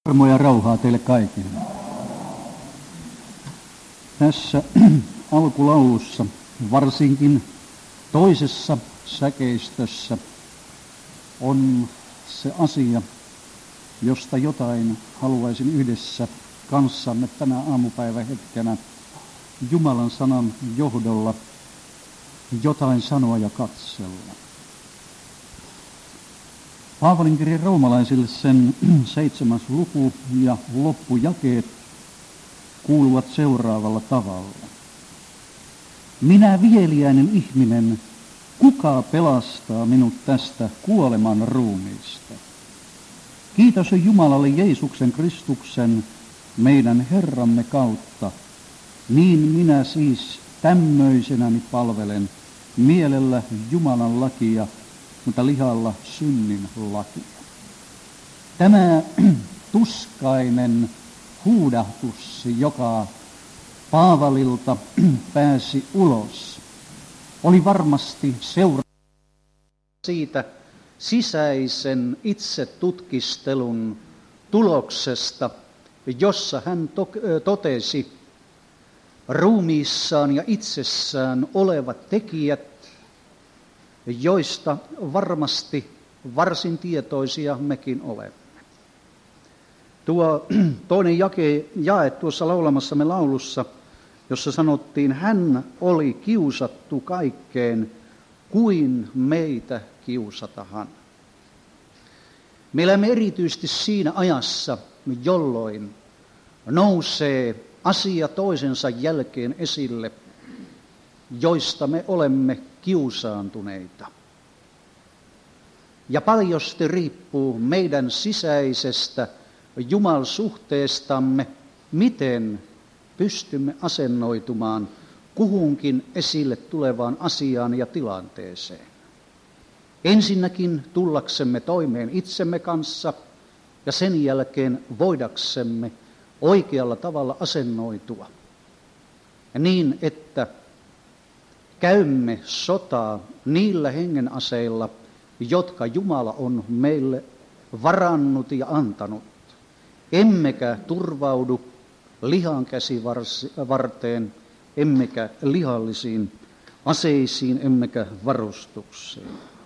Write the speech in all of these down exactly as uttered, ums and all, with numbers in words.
Armoa ja rauhaa teille kaikille. Tässä alkulaulussa, varsinkin toisessa säkeistössä, on se asia, josta jotain haluaisin yhdessä kanssamme tänä aamupäivän hetkenä Jumalan sanan johdolla jotain sanoa ja katsella. Paavalin kirje roomalaisille sen seitsemäs luku ja loppujakeet kuuluvat seuraavalla tavalla. Minä viheliäinen ihminen, kuka pelastaa minut tästä kuoleman ruumiista? Kiitos Jumalalle Jeesuksen Kristuksen, meidän Herramme kautta. Niin minä siis tämmöisenäni palvelen mielellä Jumalan lakia, mutta lihalla synnin lakia. Tämä tuskainen huudahtus, joka Paavalilta pääsi ulos, oli varmasti seuraava siitä sisäisen itsetutkistelun tuloksesta, jossa hän to- totesi ruumiissaan ja itsessään olevat tekijät, joista varmasti varsin tietoisia mekin olemme. Tuo toinen jake, jae tuossa laulamassamme laulussa, jossa sanottiin, hän oli kiusattu kaikkeen, kuin meitä kiusatahan. Me elämme erityisesti siinä ajassa, jolloin nousee asia toisensa jälkeen esille, joista me olemme kiusaantuneita. Ja paljosti riippuu meidän sisäisestä Jumalsuhteestamme, miten pystymme asennoitumaan kuhunkin esille tulevaan asiaan ja tilanteeseen. Ensinnäkin tullaksemme toimeen itsemme kanssa ja sen jälkeen voidaksemme oikealla tavalla asennoitua. Ja niin, että käymme sotaa niillä hengenaseilla, jotka Jumala on meille varannut ja antanut. Emmekä turvaudu lihan käsivarteen, emmekä lihallisiin aseisiin, emmekä varustukseen.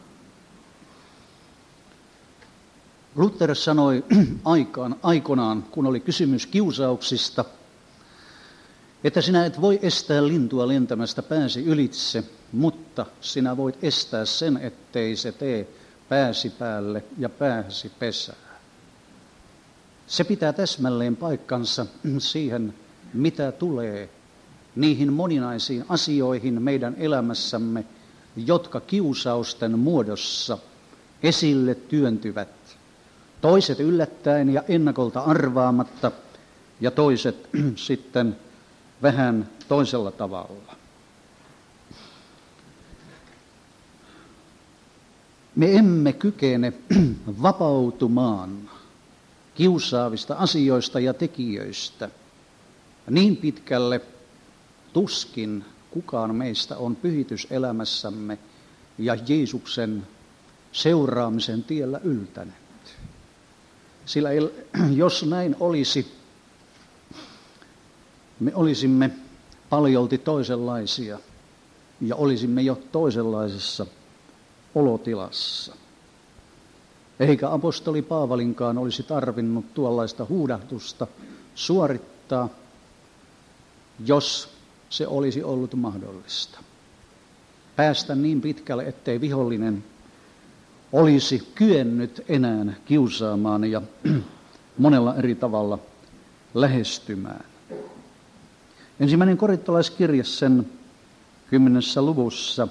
Luther sanoi aikaan, aikanaan, kun oli kysymys kiusauksista, että sinä et voi estää lintua lentämästä pääsi ylitse, mutta sinä voit estää sen, ettei se tee pääsi päälle ja pääsi pesään. Se pitää täsmälleen paikkansa siihen, mitä tulee niihin moninaisiin asioihin meidän elämässämme, jotka kiusausten muodossa esille työntyvät. Toiset yllättäen ja ennakolta arvaamatta ja toiset sitten vähän toisella tavalla. Me emme kykene vapautumaan kiusaavista asioista ja tekijöistä. Niin pitkälle tuskin kukaan meistä on pyhityselämässämme ja Jeesuksen seuraamisen tiellä yltänyt. Sillä jos näin olisi, me olisimme paljolti toisenlaisia ja olisimme jo toisenlaisessa olotilassa. Eikä apostoli Paavalinkaan olisi tarvinnut tuollaista huudahdusta suorittaa, jos se olisi ollut mahdollista. Päästä niin pitkälle, ettei vihollinen olisi kyennyt enää kiusaamaan ja monella eri tavalla lähestymään. Ensimmäinen korintolaiskirje sen kymmenessä luvussa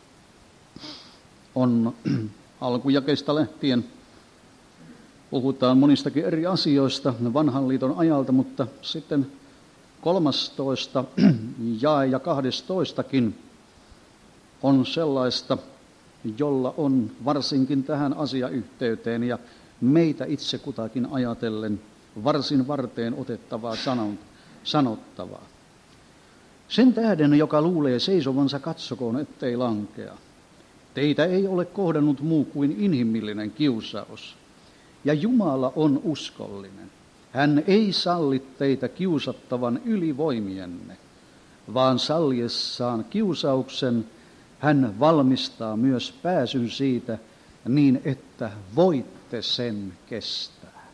on alkujakeista lähtien. Puhutaan monistakin eri asioista vanhan liiton ajalta, mutta sitten kolmastoista jae ja kahdestoistakin on sellaista, jolla on varsinkin tähän asiayhteyteen ja meitä itse kutakin ajatellen varsin varteen otettavaa sanottavaa. Sen tähden, joka luulee seisovansa, katsokoon, ettei lankea. Teitä ei ole kohdannut muu kuin inhimillinen kiusaus. Ja Jumala on uskollinen. Hän ei salli teitä kiusattavan ylivoimienne, vaan salliessaan kiusauksen hän valmistaa myös pääsyn siitä niin, että voitte sen kestää.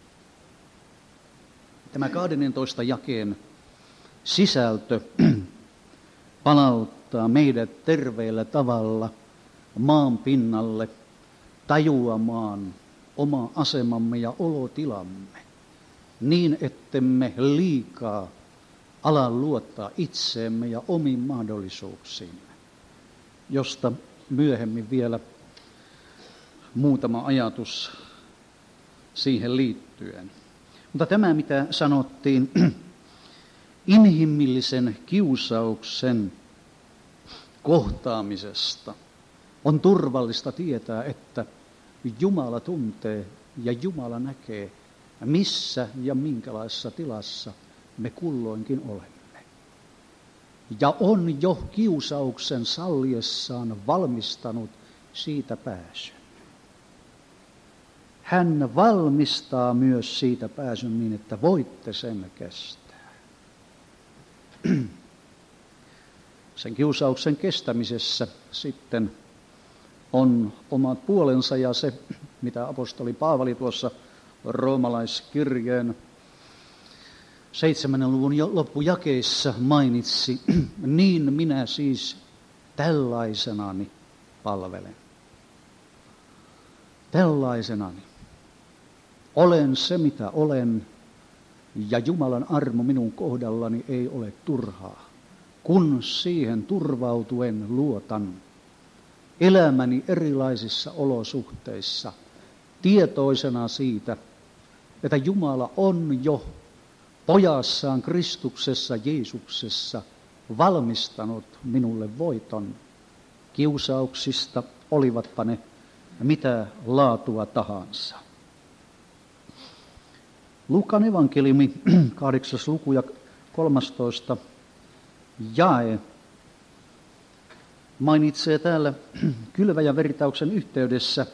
Tämä kahdennentoista jakeen sisältö palauttaa meidät terveellä tavalla maan pinnalle tajuamaan oma asemamme ja olotilamme niin, ettemme liikaa ala luottaa itseemme ja omiin mahdollisuuksiimme, josta myöhemmin vielä muutama ajatus siihen liittyen. Mutta tämä, mitä sanottiin inhimillisen kiusauksen kohtaamisesta, on turvallista tietää, että Jumala tuntee ja Jumala näkee, missä ja minkälaisessa tilassa me kulloinkin olemme. Ja on jo kiusauksen salliessaan valmistanut siitä pääsyn. Hän valmistaa myös siitä pääsyn niin, että voitte sen kestää. Sen kiusauksen kestämisessä sitten on omat puolensa ja se, mitä apostoli Paavali tuossa roomalaiskirjeen seitsemännen luvun loppujakeissa mainitsi, niin minä siis tällaisenani palvelen. Tällaisenani. Olen se, mitä olen, ja Jumalan armo minun kohdallani ei ole turhaa, kun siihen turvautuen luotan elämäni erilaisissa olosuhteissa, tietoisena siitä, että Jumala on jo pojassaan Kristuksessa Jeesuksessa valmistanut minulle voiton kiusauksista, olivatpa ne mitä laatua tahansa. Luukan evankeliumi, kahdeksas luku ja kolmastoista jae, mainitsee täällä kylväjävertauksen yhteydessä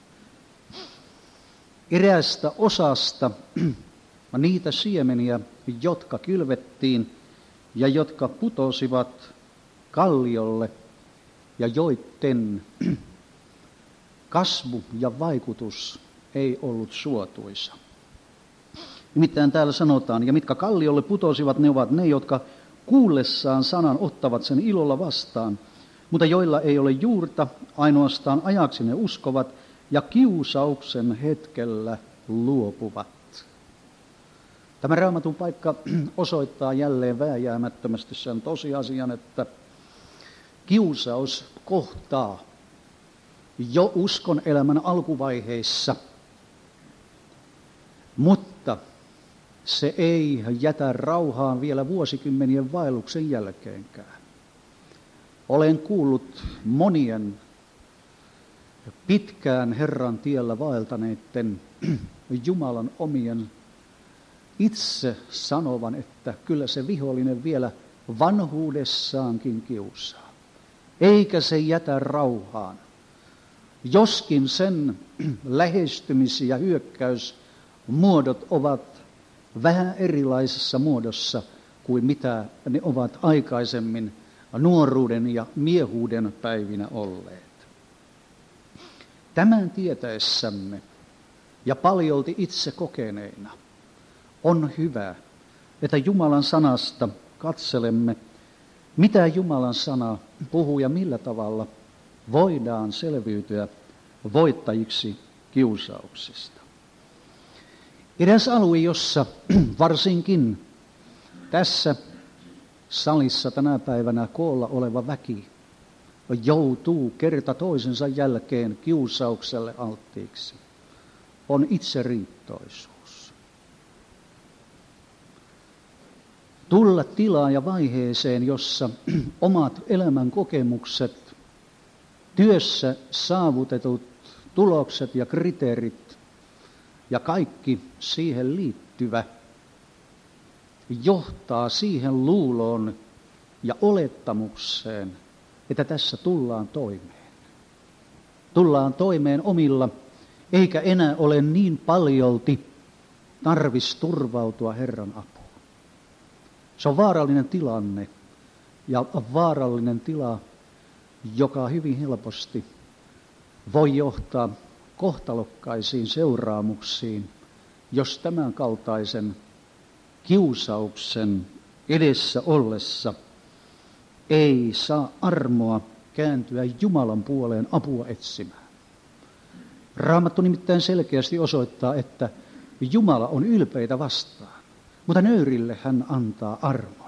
eräästä osasta niitä siemeniä, jotka kylvettiin ja jotka putosivat kalliolle ja joitten kasvu ja vaikutus ei ollut suotuisa. Nimittäin täällä sanotaan, ja mitkä kalliolle putosivat, ne ovat ne, jotka kuullessaan sanan ottavat sen ilolla vastaan, mutta joilla ei ole juurta, ainoastaan ajaksi ne uskovat ja kiusauksen hetkellä luopuvat. Tämä Raamatun paikka osoittaa jälleen vääjäämättömästi sen tosiasian, että kiusaus kohtaa jo uskon elämän alkuvaiheissa, mutta se ei jätä rauhaan vielä vuosikymmenien vaelluksen jälkeenkään. Olen kuullut monien pitkään Herran tiellä vaeltaneiden Jumalan omien itse sanovan, että kyllä se vihollinen vielä vanhuudessaankin kiusaa, eikä se jätä rauhaan. Joskin sen lähestymis- ja hyökkäysmuodot ovat vähän erilaisessa muodossa kuin mitä ne ovat aikaisemmin nuoruuden ja miehuuden päivinä olleet. Tämän tietäessämme ja paljolti itse kokeneina on hyvä, että Jumalan sanasta katselemme, mitä Jumalan sana puhuu ja millä tavalla voidaan selviytyä voittajiksi kiusauksista. Eräs alue, jossa varsinkin tässä salissa tänä päivänä koolla oleva väki joutuu kerta toisensa jälkeen kiusaukselle alttiiksi, on itseriittoisuus. Tulla tilaan ja vaiheeseen, jossa omat elämän kokemukset, työssä saavutetut tulokset ja kriteerit ja kaikki siihen liittyvä johtaa siihen luuloon ja olettamukseen, että tässä tullaan toimeen. Tullaan toimeen omilla, eikä enää ole niin paljolti tarvitsisi turvautua Herran apuun. Se on vaarallinen tilanne ja vaarallinen tila, joka hyvin helposti voi johtaa kohtalokkaisiin seuraamuksiin, jos tämän kaltaisen kiusauksen edessä ollessa ei saa armoa kääntyä Jumalan puoleen apua etsimään. Raamattu nimittäin selkeästi osoittaa, että Jumala on ylpeitä vastaan, mutta nöyrille hän antaa armon.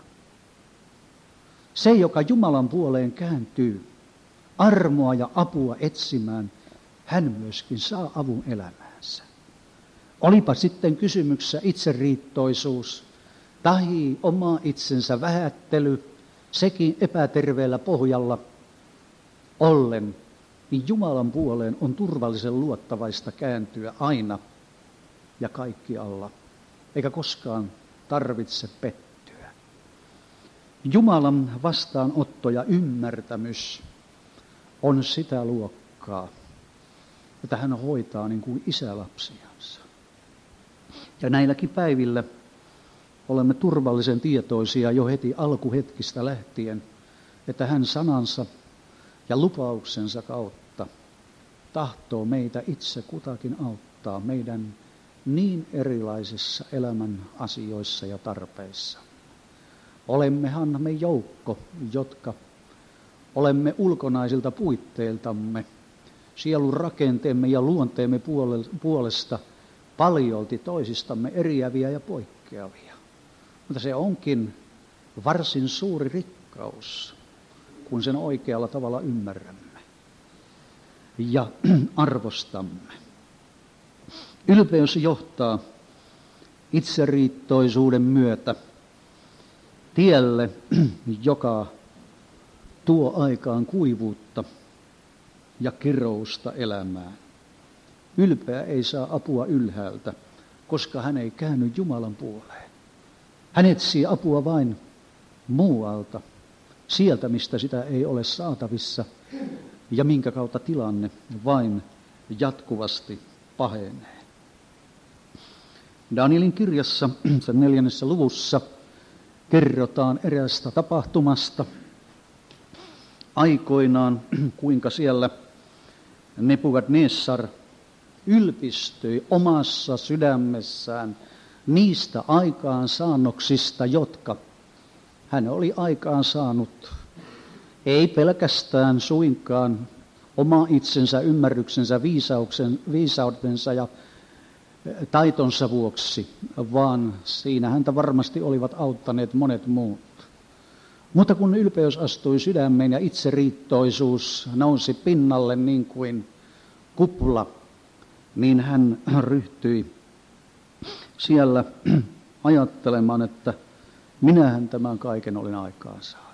Se, joka Jumalan puoleen kääntyy armoa ja apua etsimään, hän myöskin saa avun elämäänsä. Olipa sitten kysymyksessä itseriittoisuus tai oma itsensä vähättely, sekin epäterveellä pohjalla ollen, niin Jumalan puoleen on turvallisen luottavaista kääntyä aina ja kaikkialla, eikä koskaan tarvitse pettyä. Jumalan vastaanotto ja ymmärtämys on sitä luokkaa, että hän hoitaa niin kuin isä lapsiansa. Ja näilläkin päivillä olemme turvallisen tietoisia jo heti alkuhetkistä lähtien, että hän sanansa ja lupauksensa kautta tahtoo meitä itse kutakin auttaa meidän niin erilaisissa elämän asioissa ja tarpeissa. Olemmehan me joukko, jotka olemme ulkonaisilta puitteiltamme, sielun rakenteemme ja luonteemme puolesta paljolti toisistamme eriäviä ja poikkeavia. Mutta se onkin varsin suuri rikkaus, kun sen oikealla tavalla ymmärrämme ja arvostamme. Ylpeys johtaa itseriittoisuuden myötä tielle, joka tuo aikaan kuivuutta ja kirousta elämään. Ylpeä ei saa apua ylhäältä, koska hän ei käänny Jumalan puoleen. Hän etsii apua vain muualta, sieltä mistä sitä ei ole saatavissa ja minkä kautta tilanne vain jatkuvasti pahenee. Danielin kirjassa, sen neljännessä luvussa, kerrotaan eräästä tapahtumasta aikoinaan, kuinka siellä Nebukadnessar ylpistyi omassa sydämessään niistä aikaansaannoksista, jotka hän oli aikaan saanut, ei pelkästään suinkaan oma itsensä, ymmärryksensä, viisauksen, viisautensa ja taitonsa vuoksi, vaan siinä häntä varmasti olivat auttaneet monet muut. Mutta kun ylpeys astui sydämeen ja itseriittoisuus nousi pinnalle niin kuin kupla, niin hän ryhtyi siellä ajattelemaan, että minähän tämän kaiken olin aikaan saanut.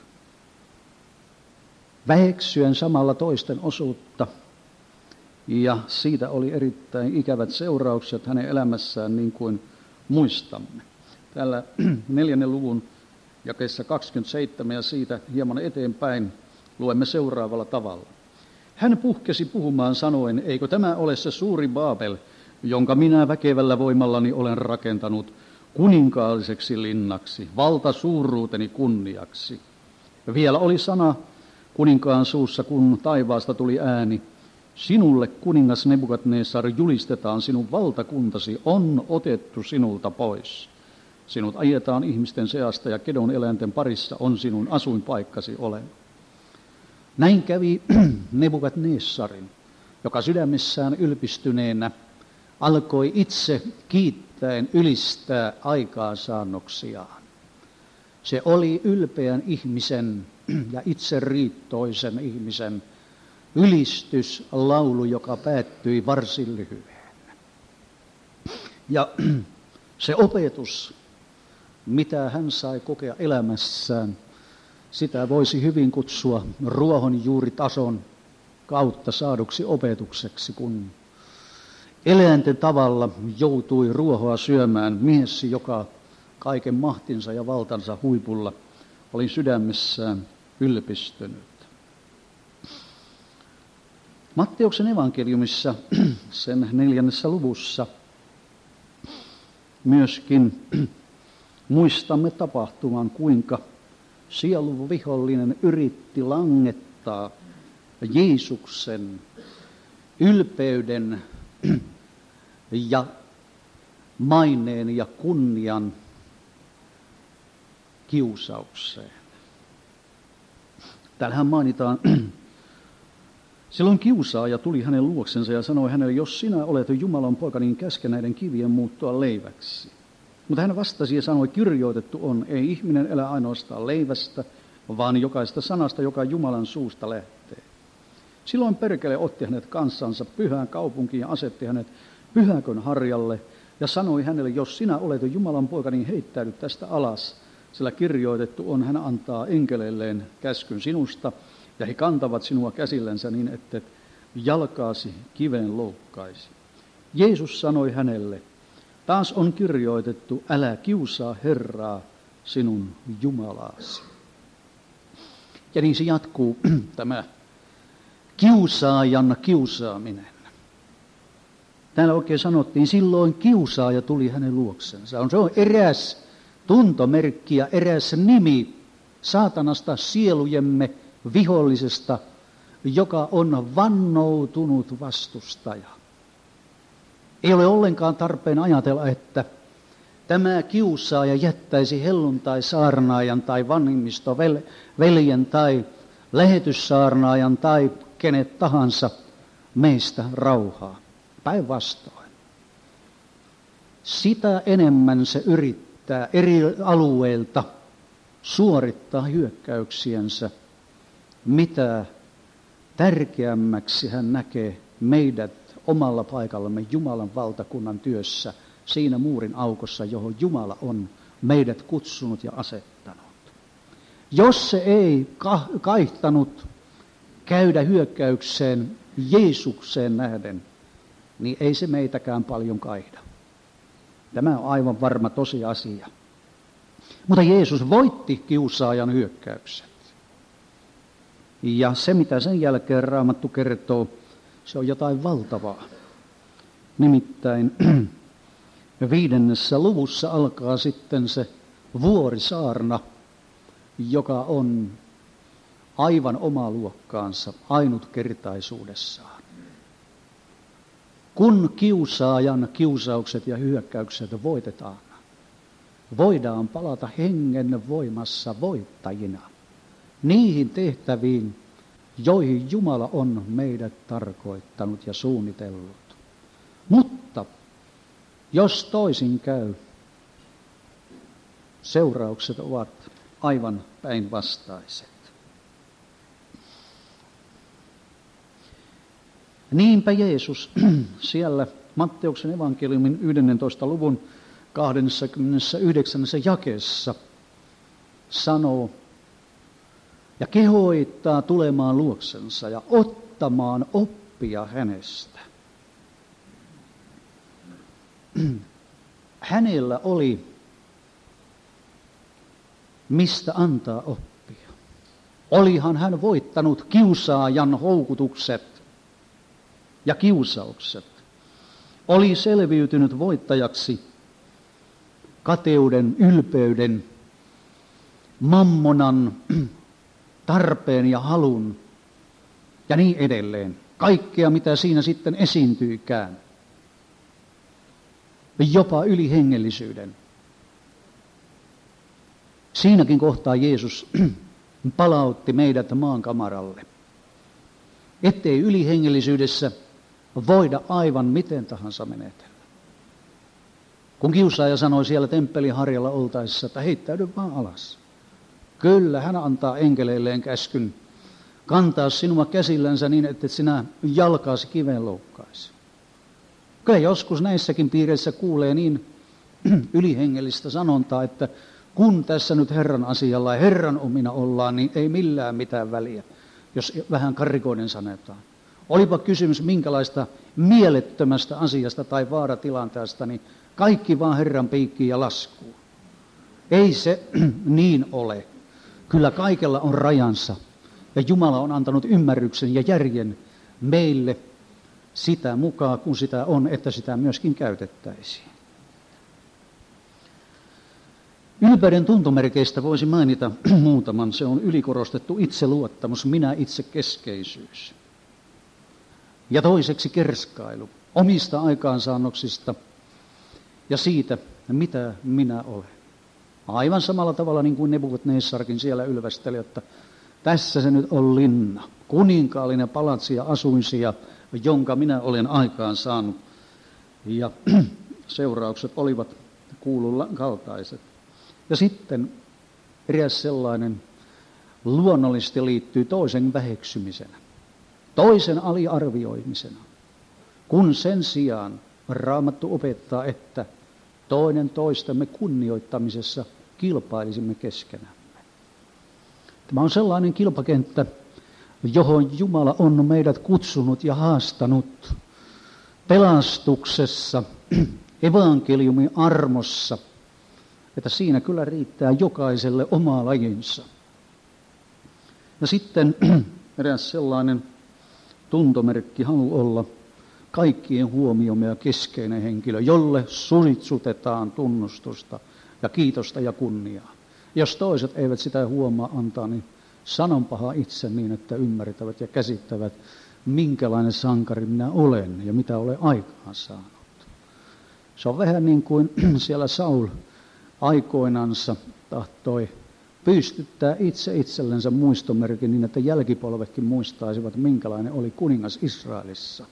Väheksyen samalla toisten osuutta, ja siitä oli erittäin ikävät seuraukset hänen elämässään, niin kuin muistamme. Täällä neljännen luvun jakeessa kaksikymmentäseitsemän ja siitä hieman eteenpäin luemme seuraavalla tavalla. Hän puhkesi puhumaan sanoen, eikö tämä ole se suuri Baabel, jonka minä väkevällä voimallani olen rakentanut kuninkaalliseksi linnaksi, valtasuuruuteni kunniaksi. Ja vielä oli sana kuninkaan suussa, kun taivaasta tuli ääni. Sinulle, kuningas Nebukadnessar, julistetaan, sinun valtakuntasi on otettu sinulta pois. Sinut ajetaan ihmisten seasta ja kedon eläinten parissa on sinun asuinpaikkasi olema. Näin kävi Nebukadnessarin, joka sydämessään ylpistyneenä alkoi itse kiittäen ylistää aikaansaannoksiaan. Se oli ylpeän ihmisen ja itseriittoisen ihmisen ylistyslaulu, joka päättyi varsin lyhyen. Ja se opetus, mitä hän sai kokea elämässään, sitä voisi hyvin kutsua ruohonjuuritason kautta saaduksi opetukseksi, kun eläinten tavalla joutui ruohoa syömään mies, joka kaiken mahtinsa ja valtansa huipulla oli sydämessään ylpistynyt. Matteuksen evankeliumissa, sen neljännessä luvussa, myöskin muistamme tapahtuman, kuinka sielun vihollinen yritti langettaa Jeesuksen ylpeyden ja maineen ja kunnian kiusaukseen. Täällähän mainitaan, silloin kiusaaja tuli hänen luoksensa ja sanoi hänelle, jos sinä olet Jumalan poika, niin käske näiden kivien muuttua leiväksi. Mutta hän vastasi ja sanoi, kirjoitettu on, ei ihminen elä ainoastaan leivästä, vaan jokaista sanasta, joka Jumalan suusta lähtee. Silloin perkele otti hänet kanssansa pyhään kaupunkiin ja asetti hänet pyhäkön harjalle ja sanoi hänelle, jos sinä olet Jumalan poika, niin heittäydy tästä alas, sillä kirjoitettu on, hän antaa enkeleilleen käskyn sinusta ja he kantavat sinua käsillensä niin, että jalkaasi kiveen loukkaisi. Jeesus sanoi hänelle, taas on kirjoitettu, älä kiusaa Herraa sinun Jumalaasi. Ja niin se jatkuu tämä kiusaajan kiusaaminen. Täällä oikein sanottiin, silloin kiusaaja tuli hänen luoksensa. Se on eräs tuntomerkki ja eräs nimi saatanasta, sielujemme vihollisesta, joka on vannoutunut vastustaja. Ei ole ollenkaan tarpeen ajatella, että tämä kiusaaja jättäisi helluntai-saarnaajan tai vanhimmistoveljen tai lähetyssaarnaajan tai kenet tahansa meistä rauhaa. Päinvastoin. Sitä enemmän se yrittää eri alueilta suorittaa hyökkäyksiensä, mitä tärkeämmäksi hän näkee meidät omalla paikallamme Jumalan valtakunnan työssä, siinä muurin aukossa, johon Jumala on meidät kutsunut ja asettanut. Jos se ei kaihtanut käydä hyökkäykseen Jeesukseen nähden, niin ei se meitäkään paljon kaihda. Tämä on aivan varma tosiasia. Mutta Jeesus voitti kiusaajan hyökkäykset. Ja se, mitä sen jälkeen Raamattu kertoo, se on jotain valtavaa. Nimittäin viidennessä luvussa alkaa sitten se vuorisaarna, joka on aivan oma luokkaansa, ainutkertaisuudessaan. Kun kiusaajan kiusaukset ja hyökkäykset voitetaan, voidaan palata hengen voimassa voittajina niihin tehtäviin, joihin Jumala on meidät tarkoittanut ja suunnitellut. Mutta jos toisin käy, seuraukset ovat aivan päinvastaiset. Niinpä Jeesus siellä Matteuksen evankeliumin yhdennentoista luvun kaksikymmentäyhdeksän jakeessa sanoo ja kehoittaa tulemaan luoksensa ja ottamaan oppia hänestä. Hänellä oli mistä antaa oppia. Olihan hän voittanut kiusaajan houkutukset ja kiusaukset. Oli selviytynyt voittajaksi kateuden, ylpeyden, mammonan, tarpeen ja halun ja niin edelleen. Kaikkea, mitä siinä sitten esiintyykään. Jopa ylihengellisyyden. Siinäkin kohtaa Jeesus palautti meidät maankamaralle. Ettei ylihengellisyydessä voida aivan miten tahansa menetellä. Kun kiusaaja sanoi siellä temppeliharjalla oltaessa, että heittäydy vaan alas. Kyllä, hän antaa enkeleilleen käskyn kantaa sinua käsillänsä niin, että sinä jalkaasi kiveen loukkaisi. Kyllä joskus näissäkin piireissä kuulee niin ylihengellistä sanontaa, että kun tässä nyt Herran asialla ja Herran omina ollaan, niin ei millään mitään väliä, jos vähän karrikoiden sanotaan. Olipa kysymys minkälaista mielettömästä asiasta tai vaaratilanteesta, niin kaikki vaan Herran piikkiin ja laskuun. Ei se niin ole. Kyllä kaikella on rajansa. Ja Jumala on antanut ymmärryksen ja järjen meille sitä mukaan, kun sitä on, että sitä myöskin käytettäisiin. Ylpeyden tuntomerkeistä voisi mainita muutaman. Se on ylikorostettu itseluottamus, minä itsekeskeisyys. Ja toiseksi kerskailu omista aikaansaannoksista ja siitä, mitä minä olen. Aivan samalla tavalla niin kuin Nebukadnessarkin siellä ylvästeli, että tässä se nyt on linna, kuninkaallinen palatsi ja asuinsia, jonka minä olen aikaan saanut. Ja seuraukset olivat kuulun kaltaiset. Ja sitten eräs sellainen luonnollisesti liittyy toisen väheksymisenä, toisen aliarvioimisena, kun sen sijaan Raamattu opettaa, että toinen toistemme kunnioittamisessa kilpailisimme keskenämme. Tämä on sellainen kilpakenttä, johon Jumala on meidät kutsunut ja haastanut pelastuksessa, evankeliumin armossa, että siinä kyllä riittää jokaiselle oma lajinsa. Ja sitten eräs sellainen tuntomerkki, halu olla kaikkien huomiomme ja keskeinen henkilö, jolle suritsutetaan tunnustusta ja kiitosta ja kunniaa. Jos toiset eivät sitä huomaa antaa, niin sanonpaha itse niin, että ymmärtävät ja käsittävät, minkälainen sankari minä olen ja mitä olen aikaan saanut. Se on vähän niin kuin siellä Saul aikoinansa tahtoi pystyttää itse itsellensä muistomerkin niin, että jälkipolvetkin muistaisivat, minkälainen oli kuningas Israelissa,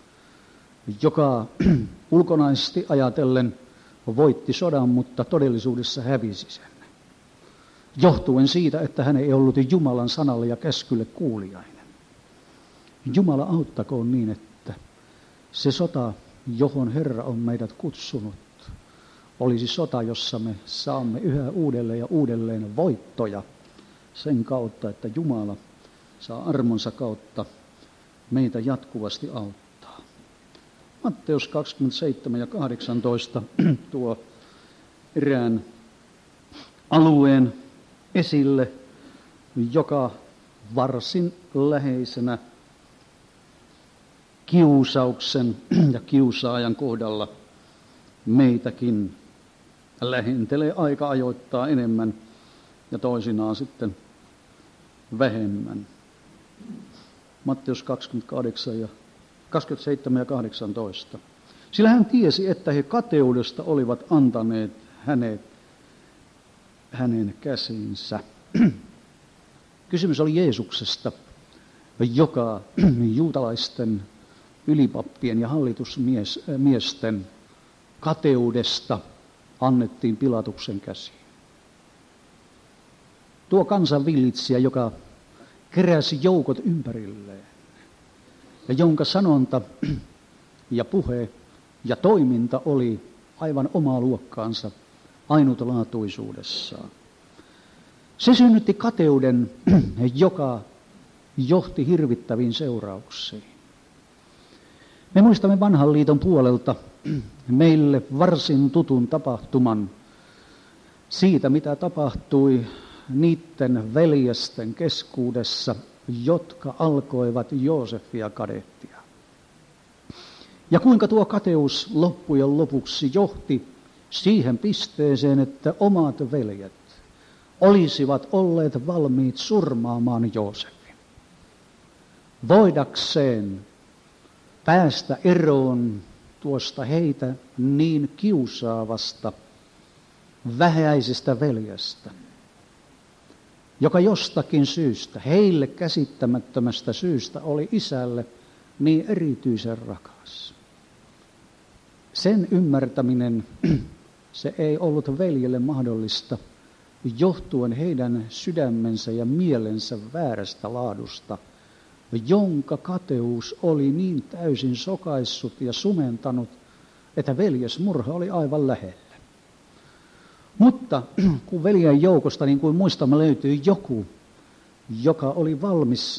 joka ulkonaisesti ajatellen voitti sodan, mutta todellisuudessa hävisi sen. Johtuen siitä, että hän ei ollut Jumalan sanalle ja käskylle kuulijainen. Jumala auttakoon niin, että se sota, johon Herra on meidät kutsunut, olisi sota, jossa me saamme yhä uudelleen ja uudelleen voittoja sen kautta, että Jumala saa armonsa kautta meitä jatkuvasti auttaa. Matteus kaksikymmentäseitsemän ja kahdeksantoista tuo erään alueen esille, joka varsin läheisenä kiusauksen ja kiusaajan kohdalla meitäkin lähentelee aika ajoittaa enemmän ja toisinaan sitten vähemmän. Matteus kaksikymmentäkahdeksan ja kaksikymmentäseitsemän ja kahdeksantoista. Sillä hän tiesi, että he kateudesta olivat antaneet hänet hänen käsiinsä. Kysymys oli Jeesuksesta, joka juutalaisten ylipappien ja hallitusmiesten kateudesta annettiin Pilatuksen käsiin. Tuo kansanvillitsijä, joka keräsi joukot ympärilleen ja jonka sanonta ja puhe ja toiminta oli aivan omaa luokkaansa ainutlaatuisuudessaan. Se synnytti kateuden, joka johti hirvittäviin seurauksiin. Me muistamme vanhan liiton puolelta meille varsin tutun tapahtuman siitä, mitä tapahtui niiden veljesten keskuudessa, jotka alkoivat Joosefia kadehtia. Ja kuinka tuo kateus loppujen lopuksi johti siihen pisteeseen, että omat veljet olisivat olleet valmiit surmaamaan Joosefin. Voidakseen päästä eroon tuosta heitä niin kiusaavasta, vähäisestä veljestä, joka jostakin syystä, heille käsittämättömästä syystä, oli isälle niin erityisen rakas. Sen ymmärtäminen, se ei ollut veljelle mahdollista, johtuen heidän sydämensä ja mielensä väärästä laadusta, jonka kateus oli niin täysin sokaissut ja sumentanut, että veljesmurha oli aivan lähellä. Mutta kun veljen joukosta, niin kuin muistamme, löytyi joku, joka oli valmis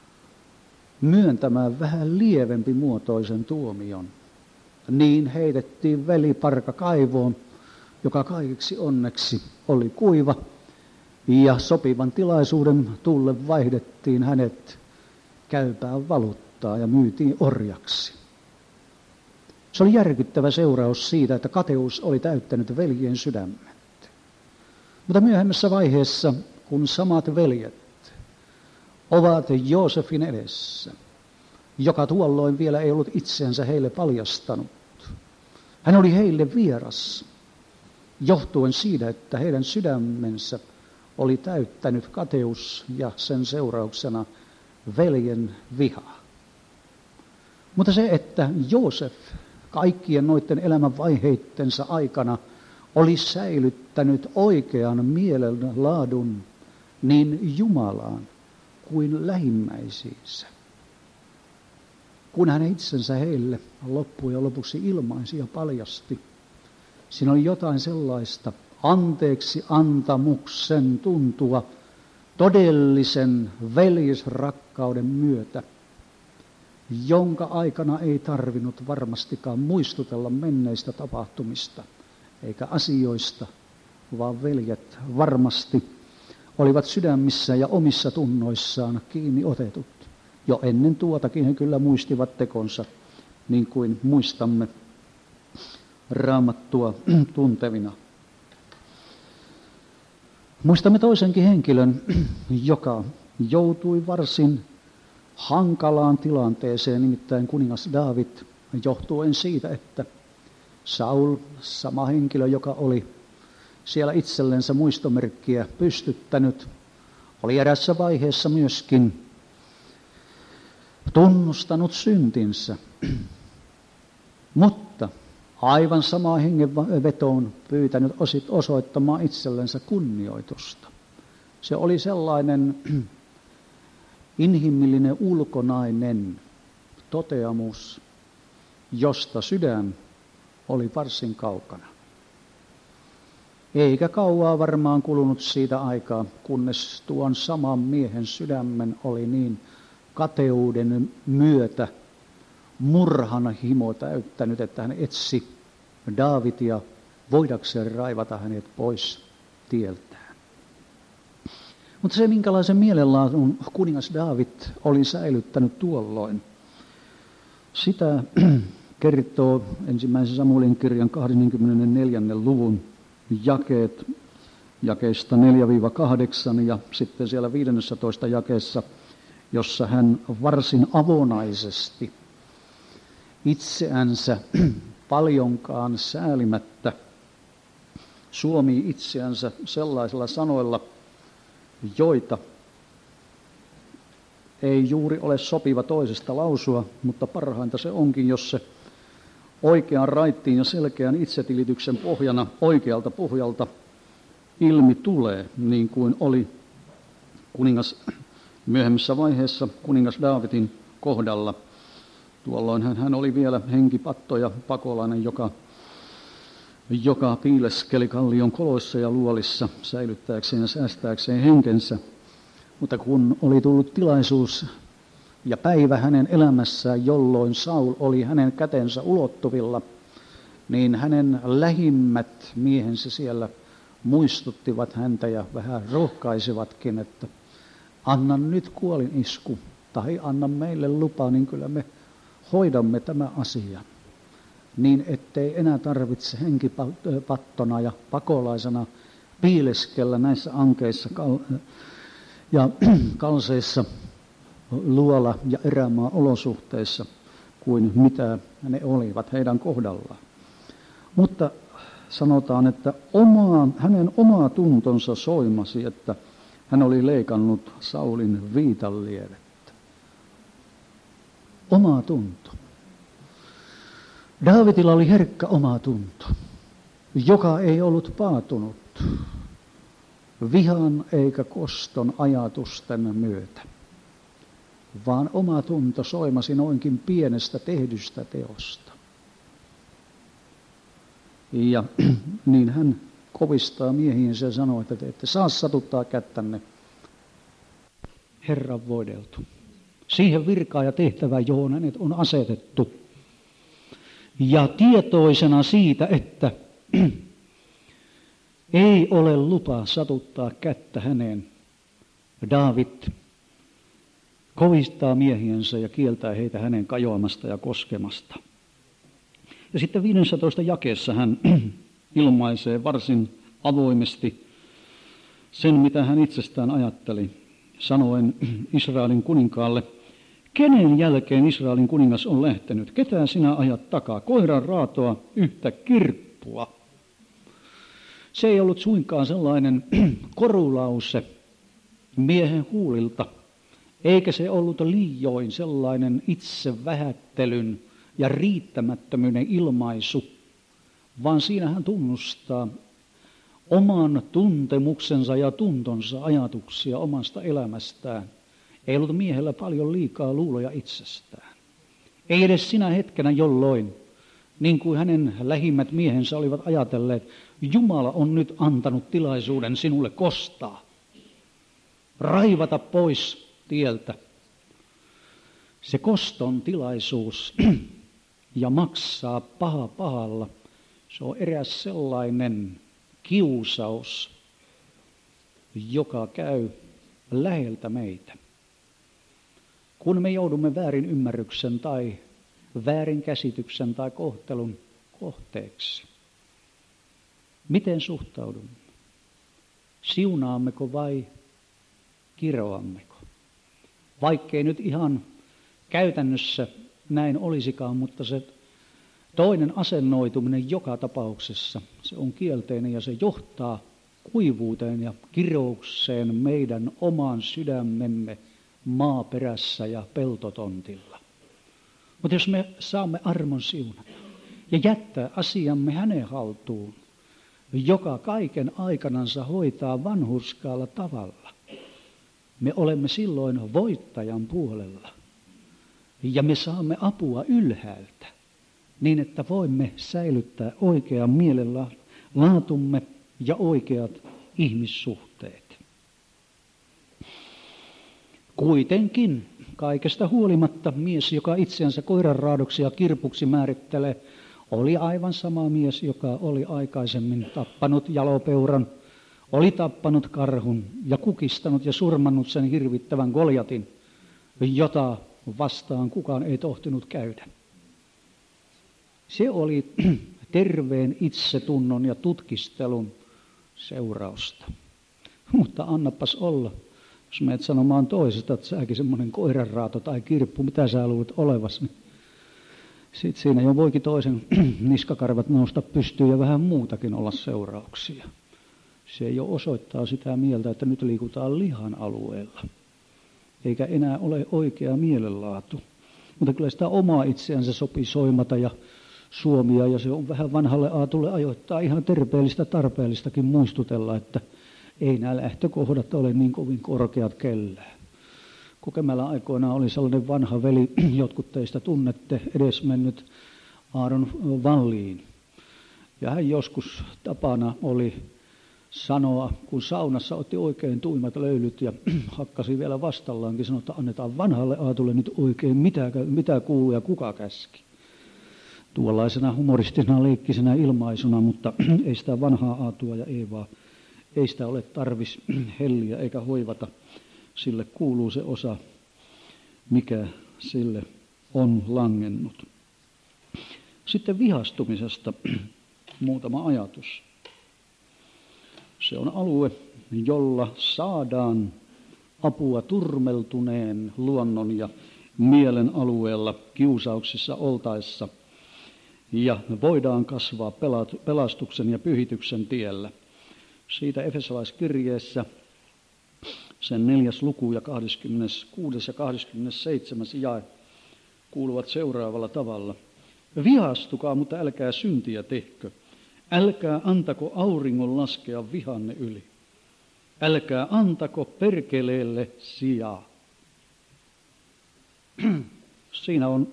myöntämään vähän lievempi muotoisen tuomion, niin heitettiin veliparka kaivoon, joka kaikiksi onneksi oli kuiva, ja sopivan tilaisuuden tullen vaihdettiin hänet käypään valuuttaa ja myytiin orjaksi. Se oli järkyttävä seuraus siitä, että kateus oli täyttänyt veljen sydämet. Mutta myöhemmässä vaiheessa, kun samat veljet ovat Joosefin edessä, joka tuolloin vielä ei ollut itseänsä heille paljastanut. Hän oli heille vieras, johtuen siitä, että heidän sydämensä oli täyttänyt kateus ja sen seurauksena veljen viha. Mutta se, että Joosef kaikkien noiden elämänvaiheittensa aikana oli säilyttänyt oikean mielenlaadun niin Jumalaan kuin lähimmäisiinsä. Kun hän itsensä heille loppujen lopuksi ilmaisi ja paljasti, siinä oli jotain sellaista anteeksi antamuksen tuntua todellisen veljesrakkauden myötä, jonka aikana ei tarvinnut varmastikaan muistutella menneistä tapahtumista eikä asioista, vaan veljet varmasti olivat sydämissä ja omissa tunnoissaan kiinni otetut. Jo ennen tuotakin he kyllä muistivat tekonsa, niin kuin muistamme Raamattua tuntevina. Muistamme toisenkin henkilön, joka joutui varsin hankalaan tilanteeseen, nimittäin kuningas Daavid, johtuen siitä, että Saul, sama henkilö, joka oli siellä itsellensä muistomerkkiä pystyttänyt, oli erässä vaiheessa myöskin tunnustanut syntinsä, mutta aivan samaa hengenvetoon pyytänyt osoittamaan itsellensä kunnioitusta. Se oli sellainen inhimillinen ulkonainen toteamus, josta sydän oli varsin kaukana. Eikä kauaa varmaan kulunut siitä aikaa, kunnes tuon saman miehen sydämen oli niin kateuden myötä murhana himo täyttänyt, että hän etsi Daavidia voidakseen raivata hänet pois tieltään. Mutta se, minkälaisen mielenlaadun kuningas Daavid oli säilyttänyt tuolloin, sitä kertoo ensimmäisen Samuelin kirjan kaksikymmentäneljännen luvun jakeet jakeista neljä kahdeksan ja sitten siellä viidennessätoista jakeessa, jossa hän varsin avonaisesti itseänsä paljonkaan säälimättä suomii itseänsä sellaisilla sanoilla, joita ei juuri ole sopiva toisesta lausua, mutta parhainta se onkin, jos se oikean raittiin ja selkeän itsetilityksen pohjana oikealta pohjalta ilmi tulee, niin kuin oli kuningas myöhemmässä vaiheessa kuningas Daavidin kohdalla. Tuolloin hän, hän oli vielä henkipatto ja pakolainen, joka, joka piileskeli kallion koloissa ja luolissa säilyttääkseen ja säästääkseen henkensä. Mutta kun oli tullut tilaisuus ja päivä hänen elämässään, jolloin Saul oli hänen kätensä ulottuvilla, niin hänen lähimmät miehensä siellä muistuttivat häntä ja vähän rohkaisivatkin, että anna nyt kuolinisku tai anna meille lupa, niin kyllä me hoidamme tämä asia. Niin ettei enää tarvitse henkipattona ja pakolaisena piileskellä näissä ankeissa ja kalseissa luola- ja erämaa olosuhteissa kuin mitä ne olivat heidän kohdallaan. Mutta sanotaan, että oma, hänen oma tuntonsa soimasi, että hän oli leikannut Saulin viitanlievettä. Oma tunto. Daavidilla oli herkkä oma tunto, joka ei ollut paatunut vihan eikä koston ajatusten myötä, vaan oma tunto soimasi noinkin pienestä tehdystä teosta. Ja niin hän kovistaa miehiinsä ja sanoo, että te ette saa satuttaa kättänne, Herran voideltu. Siihen virkaan ja tehtävään, johon hänet on asetettu. Ja tietoisena siitä, että ei ole lupa satuttaa kättä häneen, Daavid kovistaa miehiensä ja kieltää heitä hänen kajoamasta ja koskemasta. Ja sitten viidennessätoista jakeessa hän ilmaisee varsin avoimesti sen, mitä hän itsestään ajatteli, sanoen Israelin kuninkaalle, kenen jälkeen Israelin kuningas on lähtenyt? Ketä sinä ajat takaa? Koiran raatoa, yhtä kirppua. Se ei ollut suinkaan sellainen korulause miehen huulilta, eikä se ollut liioin sellainen itsevähättelyn ja riittämättömyyden ilmaisu, vaan siinä hän tunnustaa oman tuntemuksensa ja tuntonsa ajatuksia omasta elämästään. Ei ollut miehellä paljon liikaa luuloja itsestään. Ei edes sinä hetkenä, jolloin, niin kuin hänen lähimmät miehensä olivat ajatelleet, Jumala on nyt antanut tilaisuuden sinulle kostaa, raivata pois tieltä. Se koston tilaisuus ja maksaa paha pahalla, se on eräs sellainen kiusaus, joka käy läheltä meitä. Kun me joudumme väärin ymmärryksen tai väärin käsityksen tai kohtelun kohteeksi, miten suhtaudumme? Siunaammeko vai kiroammeko? Vaikkei nyt ihan käytännössä näin olisikaan, mutta se toinen asennoituminen joka tapauksessa, se on kielteinen ja se johtaa kuivuuteen ja kiroukseen meidän oman sydämemme maaperässä ja peltotontilla. Mutta jos me saamme armon siunata ja jättää asiamme hänen haltuun, joka kaiken aikanansa hoitaa vanhurskaalla tavalla, me olemme silloin voittajan puolella ja me saamme apua ylhäältä niin, että voimme säilyttää oikean mielenlaatumme ja oikeat ihmissuhteet. Kuitenkin kaikesta huolimatta mies, joka itseänsä koiranraadoksi ja kirpuksi määrittelee, oli aivan sama mies, joka oli aikaisemmin tappanut jalopeuran, oli tappanut karhun ja kukistanut ja surmannut sen hirvittävän Goljatin, jota vastaan kukaan ei tohtinut käydä. Se oli terveen itsetunnon ja tutkistelun seurausta. Mutta annapas olla, jos menet sanomaan toisesta, että säkin semmoinen koiranraato tai kirppu, mitä sä luulet olevasi, niin sitten siinä jo voikin toisen niskakarvat nousta pystyyn ja vähän muutakin olla seurauksia. Se jo osoittaa sitä mieltä, että nyt liikutaan lihan alueella, eikä enää ole oikea mielenlaatu. Mutta kyllä sitä omaa itseänsä sopii soimata ja suomia, ja se on vähän vanhalle aatulle ajoittaa ihan terveellistä, tarpeellistakin muistutella, että ei nämä lähtökohdat ole niin kovin korkeat kellään. Kokemällä aikoinaan oli sellainen vanha veli, jotkut teistä tunnette, edesmennyt Aaron Valliin. Ja hän joskus tapana oli sanoa, kun saunassa otti oikein tuimat löylyt ja hakkasi vielä vastallaankin, sanoi, että annetaan vanhalle aatulle nyt oikein mitä, mitä kuuluu ja kuka käski. Tuollaisena humoristisena leikkisenä ilmaisuna, mutta ei sitä vanhaa aatua ja Eevaa, ei sitä ole tarvis helliä eikä hoivata. Sille kuuluu se osa, mikä sille on langennut. Sitten vihastumisesta muutama ajatus. Se on alue, jolla saadaan apua turmeltuneen luonnon ja mielen alueella kiusauksissa oltaessa. Ja voidaan kasvaa pelastuksen ja pyhityksen tiellä. Siitä Efesolaiskirjeessä sen neljäs luku ja kahdeskymmeneskuudes ja kahdeskymmenesseitsemäs jae kuuluvat seuraavalla tavalla. Vihastukaa, mutta älkää syntiä tehkö. Älkää antako auringon laskea vihanne yli. Älkää antako perkeleelle sijaa. Siinä on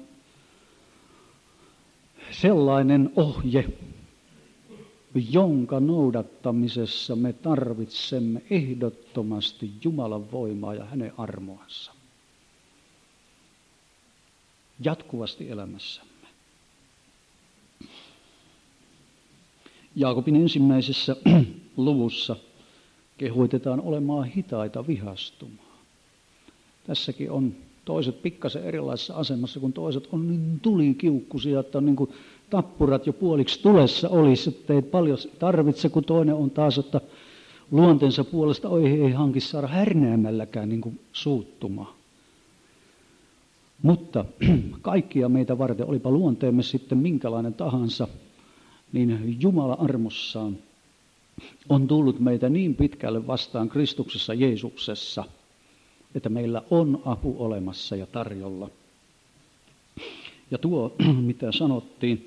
sellainen ohje, jonka noudattamisessa me tarvitsemme ehdottomasti Jumalan voimaa ja hänen armoansa. Jatkuvasti elämässämme. Jaakobin ensimmäisessä luvussa kehoitetaan olemaan hitaita vihastumaan. Tässäkin on toiset pikkasen erilaisessa asemassa, kun toiset on niin tulikiukkuisia, että on niin kuin tappurat jo puoliksi tulessa olisi, että ei paljon tarvitse, kun toinen on taas, että luonteensa puolesta ei hanki saada härnäämälläkään niin kuin suuttumaan. Mutta kaikkia meitä varten, olipa luonteemme sitten minkälainen tahansa, niin Jumala armossaan on tullut meitä niin pitkälle vastaan Kristuksessa Jeesuksessa, että meillä on apu olemassa ja tarjolla. Ja tuo, mitä sanottiin,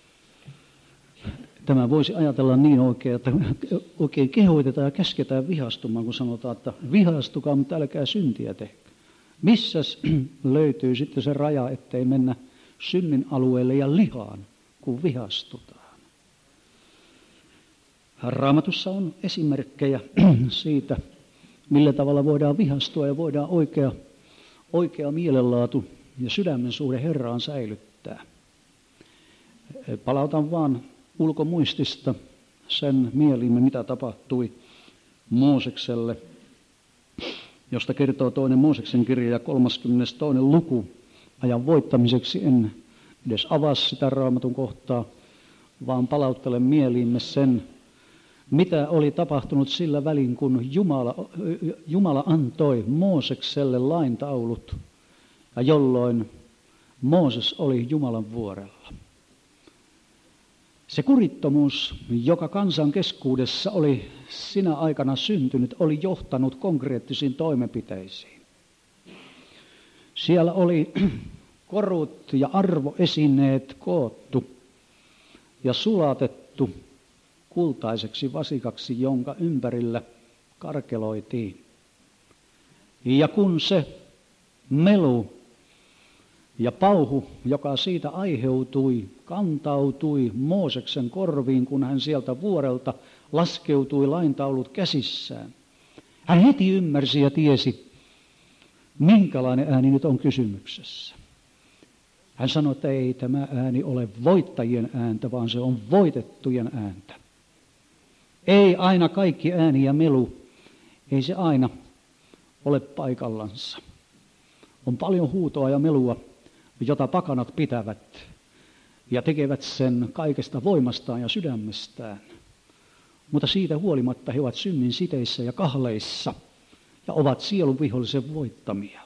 tämä voisi ajatella niin oikein, että oikein kehoitetaan ja käsketään vihastumaan, kun sanotaan, että vihastukaa, mutta älkää syntiä tehkää. Missäs löytyy sitten se raja, ettei mennä synnin alueelle ja lihaan, kun vihastutaan? Raamatussa on esimerkkejä siitä, millä tavalla voidaan vihastua ja voidaan oikea, oikea mielenlaatu ja sydämen suhde Herraan säilyttää. Palautan vaan ulkomuistista sen mieliimme, mitä tapahtui Moosekselle, josta kertoo toinen Mooseksen kirja ja kolmaskymmenestoinen luku. Ajan voittamiseksi en edes avaa sitä Raamatun kohtaa, vaan palauttelen mieliimme sen, mitä oli tapahtunut sillä välin, kun Jumala, Jumala antoi Moosekselle laintaulut, ja jolloin Mooses oli Jumalan vuorella. Se kurittomuus, joka kansan keskuudessa oli sinä aikana syntynyt, oli johtanut konkreettisiin toimenpiteisiin. Siellä oli korut ja arvoesineet koottu ja sulatettu kultaiseksi vasikaksi, jonka ympärillä karkeloitiin. Ja kun se melu ja pauhu, joka siitä aiheutui, kantautui Mooseksen korviin, kun hän sieltä vuorelta laskeutui laintaulut käsissään, hän heti ymmärsi ja tiesi, minkälainen ääni nyt on kysymyksessä. Hän sanoi, että ei tämä ääni ole voittajien ääntä, vaan se on voitettujen ääntä. Ei aina kaikki ääni ja melu, ei se aina ole paikallansa. On paljon huutoa ja melua, jota pakanat pitävät ja tekevät sen kaikesta voimastaan ja sydämestään. Mutta siitä huolimatta he ovat synnin siteissä ja kahleissa ja ovat sielun vihollisen voittamia.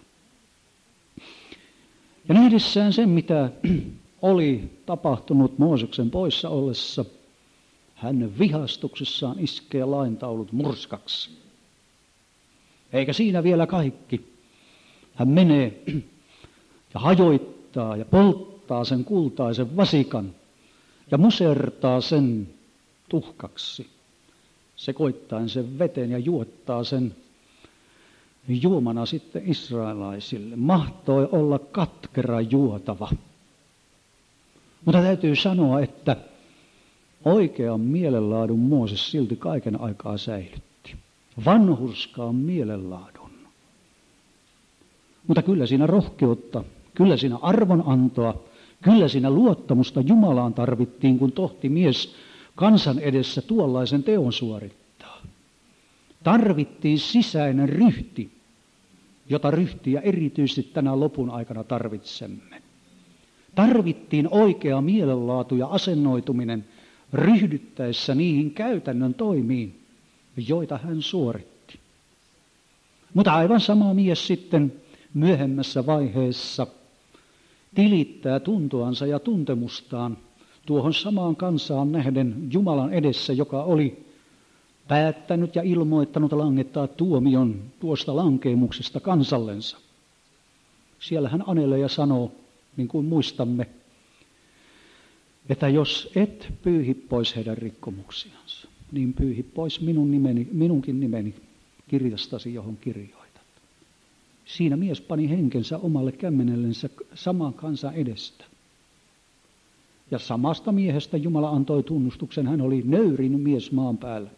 Ja nähdessään sen, mitä oli tapahtunut Mooseksen poissa ollessa, hän vihastuksessaan iskee laintaulut murskaksi. Eikä siinä vielä kaikki. Hän menee ja hajoittaa ja polttaa sen kultaisen vasikan ja musertaa sen tuhkaksi, sekoittaen sen veteen ja juottaa sen juomana sitten israelaisille. Mahtoi olla katkera juotava. Mutta täytyy sanoa, että oikean mielenlaadun Mooses silti kaiken aikaa säilytti. Vanhurskaan mielenlaadun. Mutta kyllä siinä rohkeutta, kyllä siinä arvonantoa, kyllä siinä luottamusta Jumalaan tarvittiin, kun tohti mies kansan edessä tuollaisen teon suorittaa. Tarvittiin sisäinen ryhti, jota ryhtiä erityisesti tänä lopun aikana tarvitsemme. Tarvittiin oikea mielenlaatu ja asennoituminen ryhdyttäessä niihin käytännön toimiin, joita hän suoritti. Mutta aivan sama mies sitten myöhemmässä vaiheessa tilittää tuntoansa ja tuntemustaan tuohon samaan kansaan nähden Jumalan edessä, joka oli päättänyt ja ilmoittanut langettaa tuomion tuosta lankeemuksesta kansallensa. Siellä hän anelee ja sanoo, niin kuin muistamme, että jos et pyyhi pois heidän rikkomuksiansa, niin pyyhi pois minun nimeni, minunkin nimeni kirjastasi, johon kirjoitat. Siinä mies pani henkensä omalle kämmenellensä saman kansan edestä. Ja samasta miehestä Jumala antoi tunnustuksen, hän oli nöyrin mies maan päällä.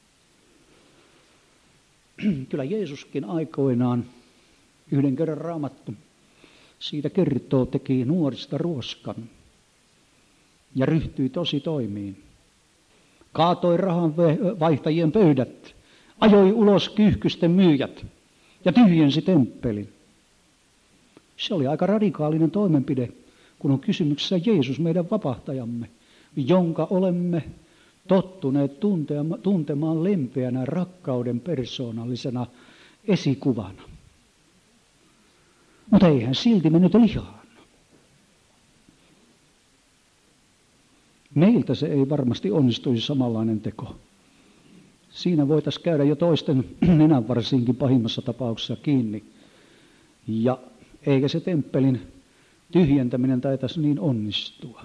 Kyllä Jeesuskin aikoinaan, yhden kerran Raamattu siitä kertoo, teki nuorista ruoskan ja ryhtyi tosi toimiin. Kaatoi rahan vaihtajien pöydät, ajoi ulos kyyhkysten myyjät ja tyhjensi temppelin. Se oli aika radikaalinen toimenpide, kun on kysymyksessä Jeesus, meidän vapahtajamme, jonka olemme tottuneet tuntemaan lempeänä rakkauden persoonallisena esikuvana. Mutta eihän silti mennyt lihaan. Meiltä se ei varmasti onnistuisi samanlainen teko. Siinä voitaisiin käydä jo toisten nenän varsinkin pahimmassa tapauksessa kiinni. Ja eikä se temppelin tyhjentäminen taitaisi niin onnistua.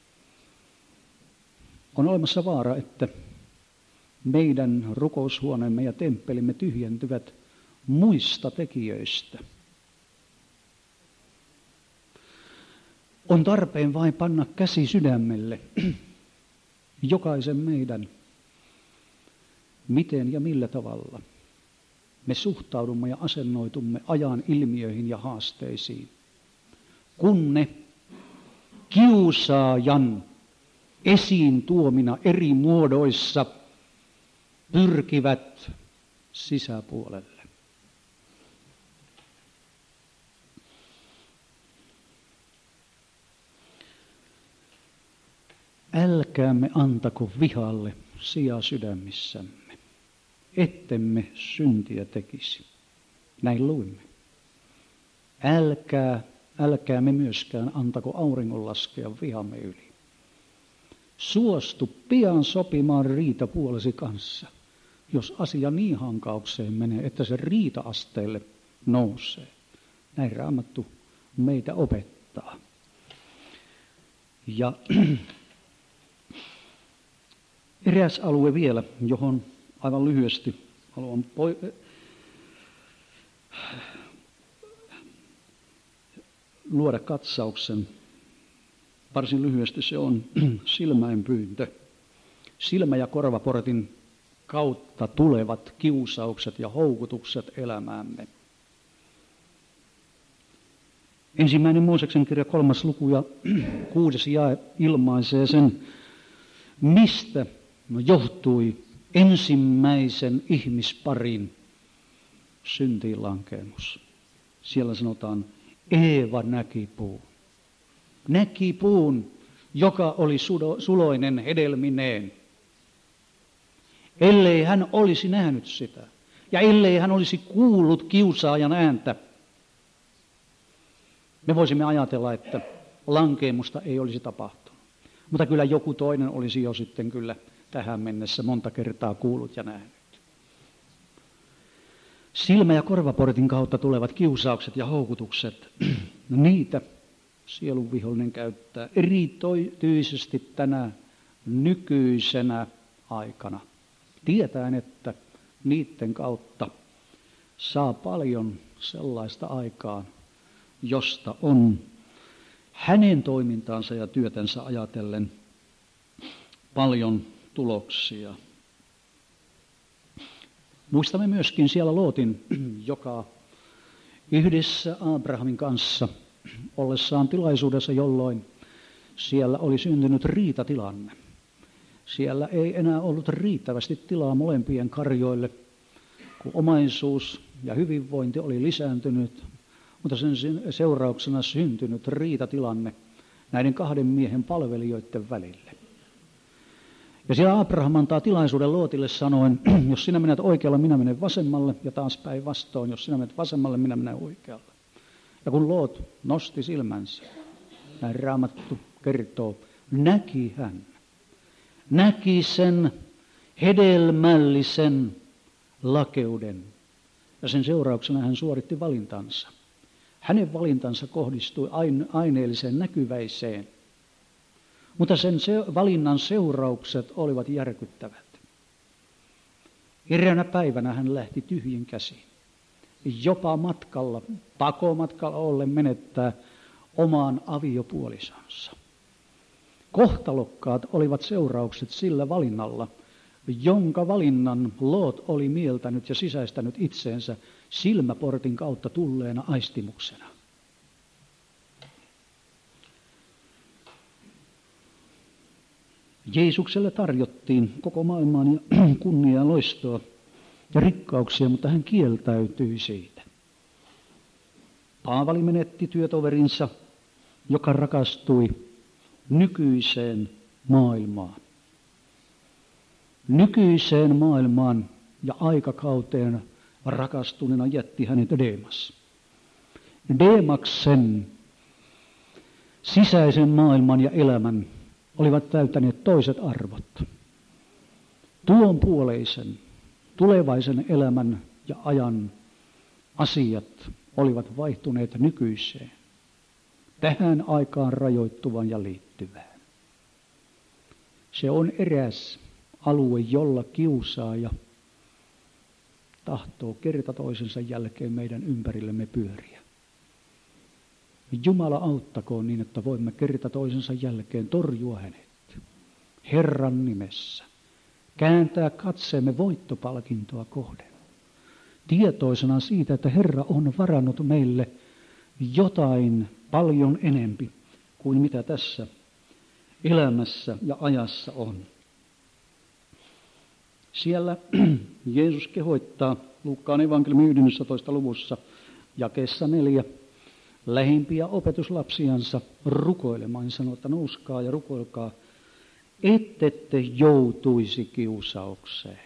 On olemassa vaara, että meidän rukoushuoneemme ja temppelimme tyhjentyvät muista tekijöistä. On tarpeen vain panna käsi sydämelle jokaisen meidän, miten ja millä tavalla me suhtaudumme ja asennoitumme ajan ilmiöihin ja haasteisiin, kun ne kiusaajan esiin tuomina eri muodoissa pyrkivät sisäpuolelle. Älkäämme antako vihalle sijaa sydämissämme, ettemme syntiä tekisi. Näin luimme. Älkää, älkäämme myöskään antako auringon laskea vihamme yli. Suostu pian sopimaan riitapuolesi kanssa, jos asia niin hankaukseen menee, että se riita-asteelle nousee. Näin Raamattu meitä opettaa. Ja eräs alue vielä, johon aivan lyhyesti haluan po- luoda katsauksen. Varsin lyhyesti se on silmäinpyyntö. Silmä- ja korvaportin kautta tulevat kiusaukset ja houkutukset elämäämme. Ensimmäinen Mooseksen kirja kolmas luku ja kuudes jae ilmaisee sen, mistä johtui ensimmäisen ihmisparin syntiin lankeemus. Siellä sanotaan, Eeva näki puun. Näki puun, joka oli suloinen hedelmineen. Ellei hän olisi nähnyt sitä, ja ellei hän olisi kuullut kiusaajan ääntä, me voisimme ajatella, että lankeemusta ei olisi tapahtunut. Mutta kyllä joku toinen olisi jo sitten kyllä tähän mennessä monta kertaa kuullut ja nähnyt. Silmä- ja korvaportin kautta tulevat kiusaukset ja houkutukset, niitä sielun vihollinen käyttää erityisesti tänä nykyisenä aikana. Tietäen, että niiden kautta saa paljon sellaista aikaan, josta on hänen toimintaansa ja työtänsä ajatellen paljon tuloksia. Muistamme myöskin siellä Lootin, joka yhdessä Abrahamin kanssa ollessaan tilaisuudessa, jolloin siellä oli syntynyt riitatilanne. Siellä ei enää ollut riittävästi tilaa molempien karjoille, kun omaisuus ja hyvinvointi oli lisääntynyt, mutta sen seurauksena syntynyt riitatilanne näiden kahden miehen palvelijoiden välille. Ja siellä Abraham antaa tilaisuuden Lootille sanoen, jos sinä menet oikealle, minä menen vasemmalle, ja taas päinvastoin, jos sinä menet vasemmalle, minä menen oikealle. Ja kun Loot nosti silmänsä, näin Raamattu kertoo, näki hän. Näki sen hedelmällisen lakeuden, ja sen seurauksena hän suoritti valintansa. Hänen valintansa kohdistui aineelliseen näkyväiseen, mutta sen se, valinnan seuraukset olivat järkyttävät. Eräänä päivänä hän lähti tyhjin käsiin. Jopa matkalla, pakomatkalla ollen menettää omaan aviopuolisonsa. Kohtalokkaat olivat seuraukset sillä valinnalla, jonka valinnan Loot oli mieltänyt ja sisäistänyt itseensä silmäportin kautta tulleena aistimuksena. Jeesukselle tarjottiin koko maailmaan kunniaa, loistoa ja rikkauksia, mutta hän kieltäytyi siitä. Paavali menetti työtoverinsa, joka rakastui nykyiseen maailmaan. Nykyiseen maailmaan ja aikakauteen rakastuneena jätti hänet Deemas. Deemaksen sisäisen maailman ja elämän olivat täyttäneet toiset arvot. Tuon puoleisen, tulevaisen elämän ja ajan asiat olivat vaihtuneet nykyiseen, tähän aikaan rajoittuvan ja liittyvään. Se on eräs alue, jolla kiusaaja tahtoo kerta toisensa jälkeen meidän ympärillemme pyöriä. Jumala auttakoon niin, että voimme kerta toisensa jälkeen torjua hänet Herran nimessä. Kääntää katseemme voittopalkintoa kohden. Tietoisena siitä, että Herra on varannut meille jotain paljon enempi kuin mitä tässä elämässä ja ajassa on. Siellä Jeesus kehoittaa Luukkaan evankeliumin yhdennessätoista luvussa jakeessa neljä lähimpiä opetuslapsiansa rukoilemaan. Sanoo, että nouskaa ja rukoilkaa, ettette joutuisi kiusaukseen.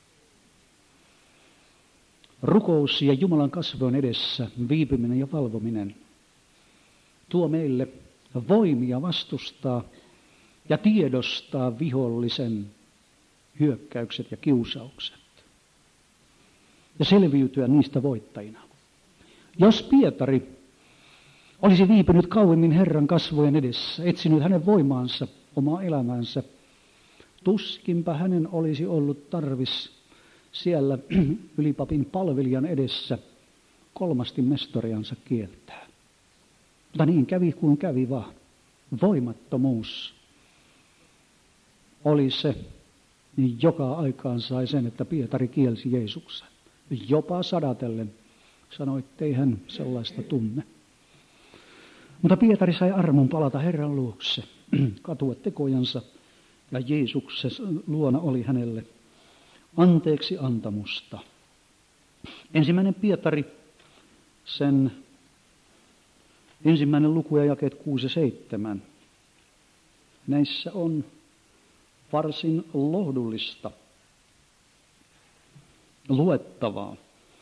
Rukous ja Jumalan kasvojen edessä viipyminen ja valvominen tuo meille voimia vastustaa ja tiedostaa vihollisen hyökkäykset ja kiusaukset ja selviytyä niistä voittajina. Jos Pietari olisi viipynyt kauemmin Herran kasvojen edessä, etsinyt hänen voimaansa, omaa elämäänsä, tuskinpä hänen olisi ollut tarvis siellä ylipapin palvelijan edessä kolmasti mestoriansa kieltää. Mutta niin kävi kuin kävi vaan. Voimattomuus oli se, joka aikaan sai sen, että Pietari kielsi Jeesuksen. Jopa sadatellen sanoi, ettei hän sellaista tunne. Mutta Pietari sai armon palata Herran luokse, katua tekojansa, ja Jeesuksen luona oli hänelle anteeksi antamusta. Ensimmäinen Pietari, sen ensimmäinen luku ja jakeet kuusi ja seitsemän. Näissä on varsin lohdullista luettavaa.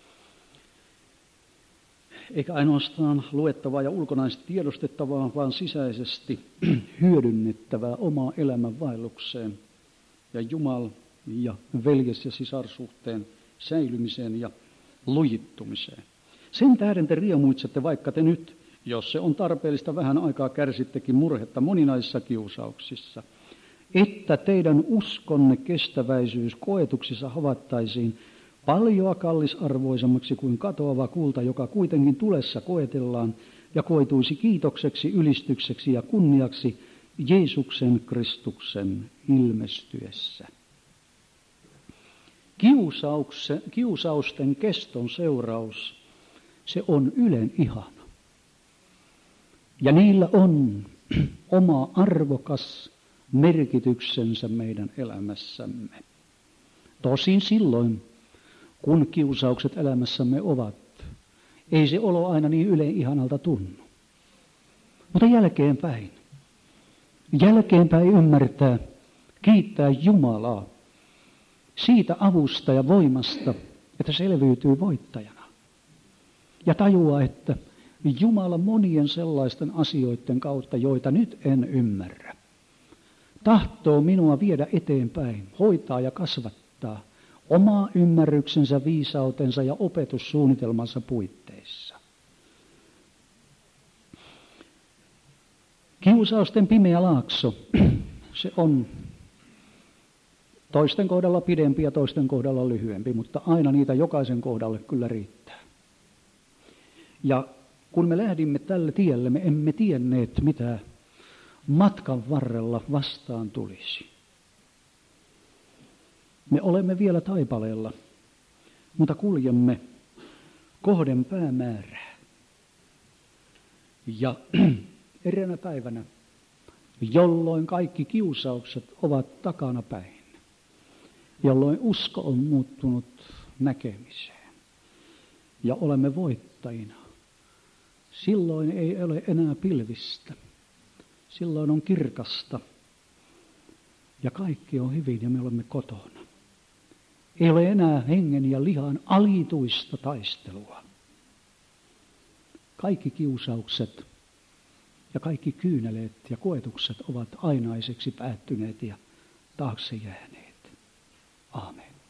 Eikä ainoastaan luettavaa ja ulkonaisesti tiedostettavaa, vaan sisäisesti hyödynnettävää omaa elämän vaellukseen ja Jumal- ja veljes- ja sisarsuhteen säilymiseen ja lujittumiseen. Sen tähden te riemuitsette, vaikka te nyt, jos se on tarpeellista, vähän aikaa kärsittekin murhetta moninaisissa kiusauksissa, että teidän uskonne kestäväisyys koetuksissa havattaisiin paljoa kallisarvoisemmaksi kuin katoava kulta, joka kuitenkin tulessa koetellaan ja koituisi kiitokseksi, ylistykseksi ja kunniaksi Jeesuksen Kristuksen ilmestyessä. Kiusausten keston seuraus, se on ylen ihana. Ja niillä on oma arvokas merkityksensä meidän elämässämme. Tosin silloin, kun kiusaukset elämässämme ovat, ei se olo aina niin ylen ihanalta tunnu. Mutta jälkeenpäin, jälkeenpäin ymmärtää, kiittää Jumalaa siitä avusta ja voimasta, että selviytyy voittajana. Ja tajuaa, että Jumala monien sellaisten asioiden kautta, joita nyt en ymmärrä, tahtoo minua viedä eteenpäin, hoitaa ja kasvattaa omaa ymmärryksensä, viisautensa ja opetussuunnitelmansa puitteissa. Kiusausten pimeä laakso, se on toisten kohdalla pidempi ja toisten kohdalla lyhyempi, mutta aina niitä jokaisen kohdalle kyllä riittää. Ja kun me lähdimme tälle tielle, me emme tienneet, mitä matkan varrella vastaan tulisi. Me olemme vielä taipaleella, mutta kuljemme kohden päämäärää. Ja eräänä päivänä, jolloin kaikki kiusaukset ovat takana päin, jolloin usko on muuttunut näkemiseen ja olemme voittajina, silloin ei ole enää pilvistä. Silloin on kirkasta ja kaikki on hyvin ja me olemme kotona. Ei ole enää hengen ja lihan alituista taistelua. Kaikki kiusaukset ja kaikki kyyneleet ja koetukset ovat ainaiseksi päättyneet ja taakse jääneet. Aamen.